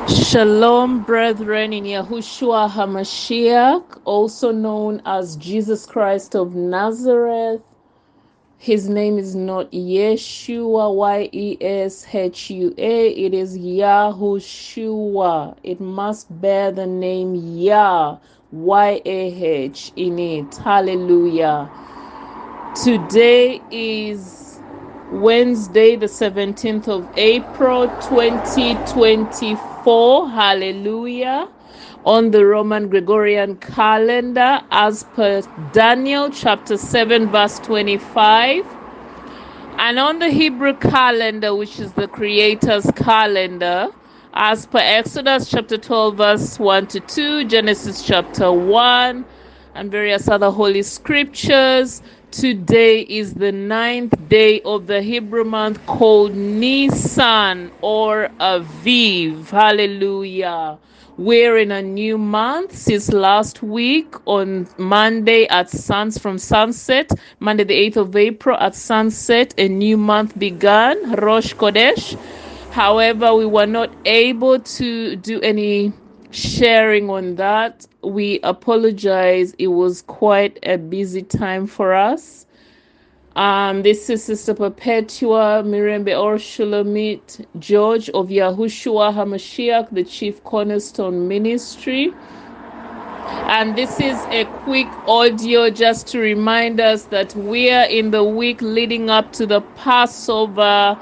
Shalom, brethren, in Yahushua HaMashiach, also known as Jesus Christ of Nazareth. His name is not Yeshua, Yeshua. It is Yahushua. It must bear the name Yah, Yah in it. Hallelujah. Today is Wednesday, the 17th of April, 2024. Hallelujah. On the Roman Gregorian calendar, as per Daniel chapter 7, verse 25. And on the Hebrew calendar, which is the Creator's calendar, as per Exodus chapter 12, verse 1 to 2, Genesis chapter 1, and various other holy scriptures. Today is the 9th day of the Hebrew month called Nisan or Aviv. Hallelujah. We're in a new month since last week on Monday from sunset, Monday the 8th of April at sunset, a new month began, Rosh Chodesh. However, we were not able to do any sharing on that. We apologize. It was quite a busy time for us. This is Sister Perpetua Mirembe or Shulamit George of Yahushua HaMashiach, the Chief Cornerstone Ministry. And this is a quick audio just to remind us that we are in the week leading up to the Passover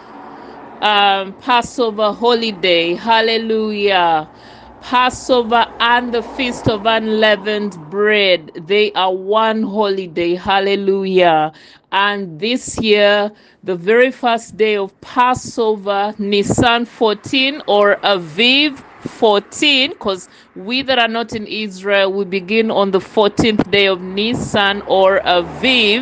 holiday. Hallelujah. Passover and the Feast of Unleavened Bread, they are one holiday. Hallelujah. And this year, the very first day of Passover, Nisan 14 or Aviv 14, because we that are not in Israel, we begin on the 14th day of Nisan or Aviv.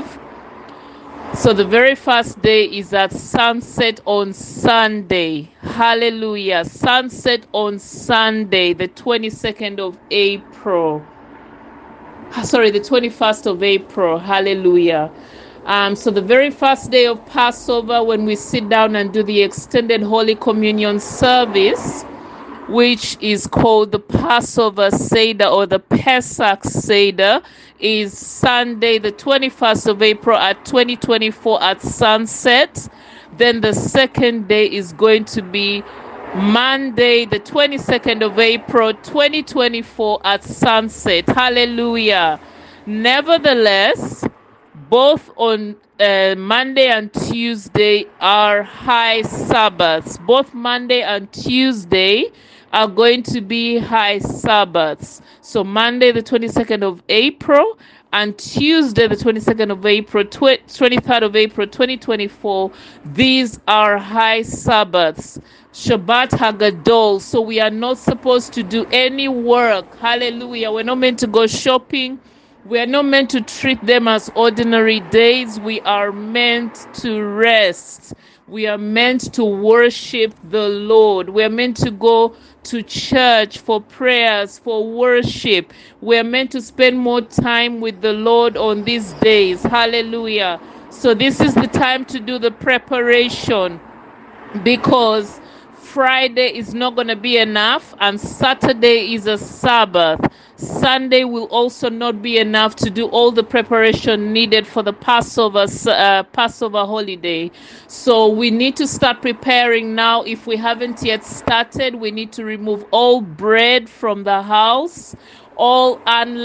So the very first day is at sunset on Sunday. Hallelujah. Sunset on Sunday, the 22nd of April. Sorry, the 21st of April. Hallelujah. So the very first day of Passover, when we sit down and do the extended Holy Communion service, which is called the Passover Seder or the Pesach Seder, is Sunday the 21st of April at 2024 at sunset. Then the second day is going to be Monday the 22nd of April 2024 at sunset. Hallelujah. Nevertheless, both on Monday and Tuesday are high Sabbaths. Both Monday and Tuesday are going to be high Sabbaths. So Monday the 22nd of April and Tuesday the 22nd of April, 23rd of April 2024, these are high Sabbaths. Shabbat Hagadol. So we are not supposed to do any work. Hallelujah. We're not meant to go shopping. We are not meant to treat them as ordinary days. We are meant to rest. We are meant to worship the Lord. We are meant to go to church for prayers, for worship. We are meant to spend more time with the Lord on these days. Hallelujah. So this is the time to do the preparation, because Friday is not going to be enough and Saturday is a Sabbath. Sunday will also not be enough to do all the preparation needed for the Passover holiday. So we need to start preparing now. If we haven't yet started, we need to remove all bread from the house, all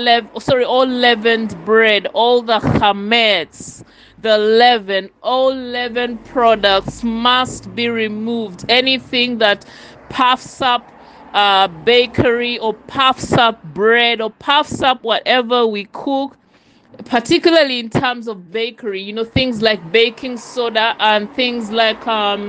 leavened bread, all the chametz, the leaven, all leaven products must be removed. Anything that puffs up bakery or puffs up bread or puffs up whatever we cook, particularly in terms of bakery, things like baking soda and things like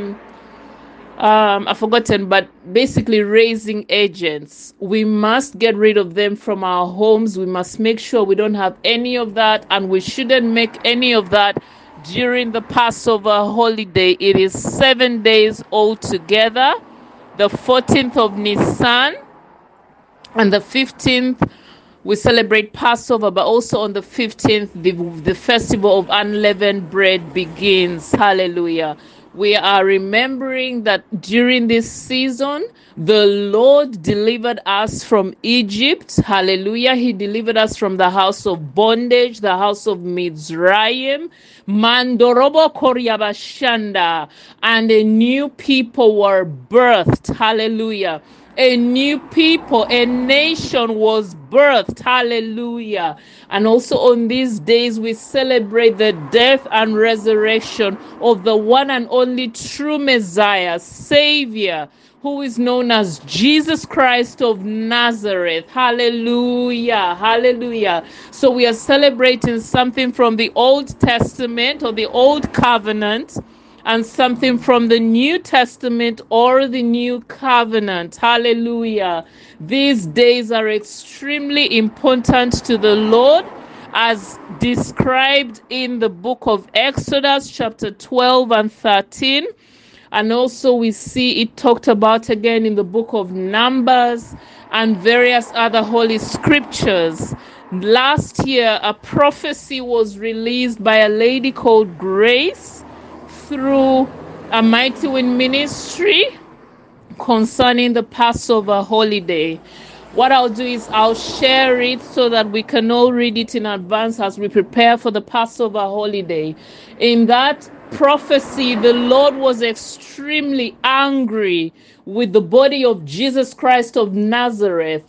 I've forgotten, but basically raising agents. We must get rid of them from our homes. We must make sure we don't have any of that, and we shouldn't make any of that during the Passover holiday. It is 7 days altogether. The 14th of Nisan and the 15th we celebrate Passover, but also on the 15th the festival of unleavened bread begins. Hallelujah. We are remembering that during this season, the Lord delivered us from Egypt. Hallelujah. He delivered us from the house of bondage, the house of Mizraim. Mandorobo Koryabashanda. And a new people were birthed. Hallelujah. A new people, a nation was birthed. Hallelujah. And also on these days, we celebrate the death and resurrection of the one and only true Messiah, Savior, who is known as Jesus Christ of Nazareth. Hallelujah. Hallelujah. So we are celebrating something from the Old Testament or the Old Covenant, and something from the New Testament or the New Covenant. Hallelujah. These days are extremely important to the Lord, as described in the book of Exodus, chapter 12 and 13. And also we see it talked about again in the book of Numbers and various other holy scriptures. Last year, a prophecy was released by a lady called Grace through a Mighty Wind ministry concerning the Passover holiday. What I'll do is I'll share it so that we can all read it in advance as we prepare for the Passover holiday. In that prophecy, the Lord was extremely angry with the body of Jesus Christ of Nazareth,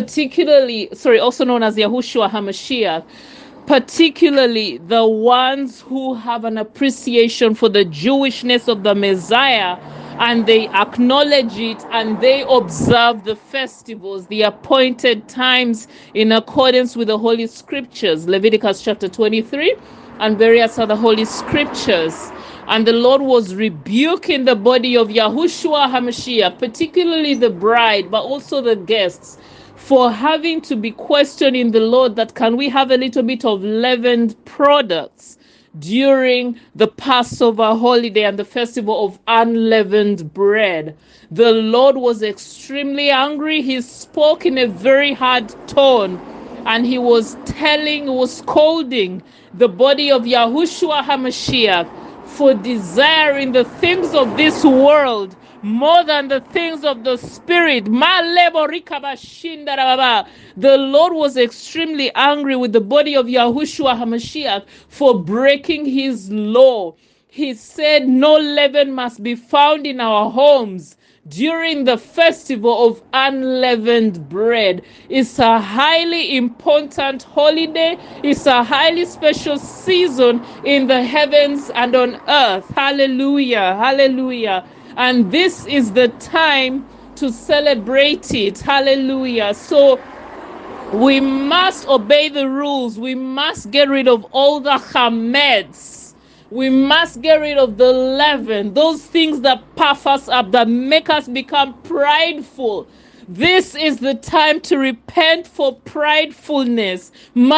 also known as Yahushua HaMashiach, particularly the ones who have an appreciation for the Jewishness of the Messiah, and they acknowledge it and they observe the festivals, the appointed times in accordance with the Holy Scriptures, Leviticus chapter 23 and various other Holy Scriptures. And the Lord was rebuking the body of Yahushua HaMashiach, particularly the bride, but also the guests, for having to be questioning the Lord that can we have a little bit of leavened products during the Passover holiday and the festival of unleavened bread. The Lord was extremely angry. He spoke in a very hard tone, and he was scolding the body of Yahushua HaMashiach for desiring the things of this world more than the things of the Spirit. The Lord was extremely angry with the body of Yahushua HaMashiach for breaking his law. He said no leaven must be found in our homes during the festival of unleavened bread. It's a highly important holiday. It's a highly special season in the heavens and on earth. Hallelujah. Hallelujah. And this is the time to celebrate it. Hallelujah. So we must obey the rules. We must get rid of all the chameds. We must get rid of the leaven, those things that puff us up, that make us become prideful. This is the time to repent for pridefulness.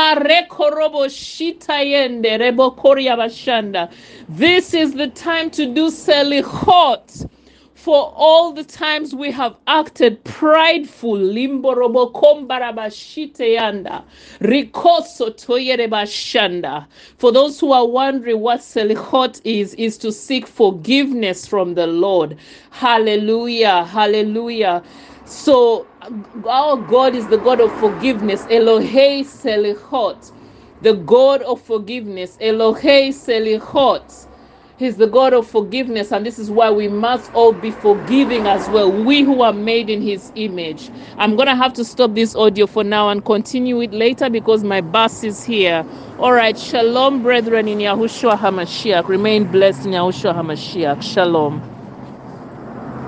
This is the time to do selichot for all the times we have acted prideful. Limborobo kombarabashiteyanda, rikoso toyerebashanda. For those who are wondering what selichot is to seek forgiveness from the Lord. Hallelujah, hallelujah. So our God is the God of forgiveness. Elohei selichot, the God of forgiveness. Elohei selichot. He's the God of forgiveness, and this is why we must all be forgiving as well, we who are made in his image. I'm going to have to stop this audio for now and continue it later because my bus is here. All right, shalom, brethren in Yahushua HaMashiach. Remain blessed in Yahushua HaMashiach. Shalom.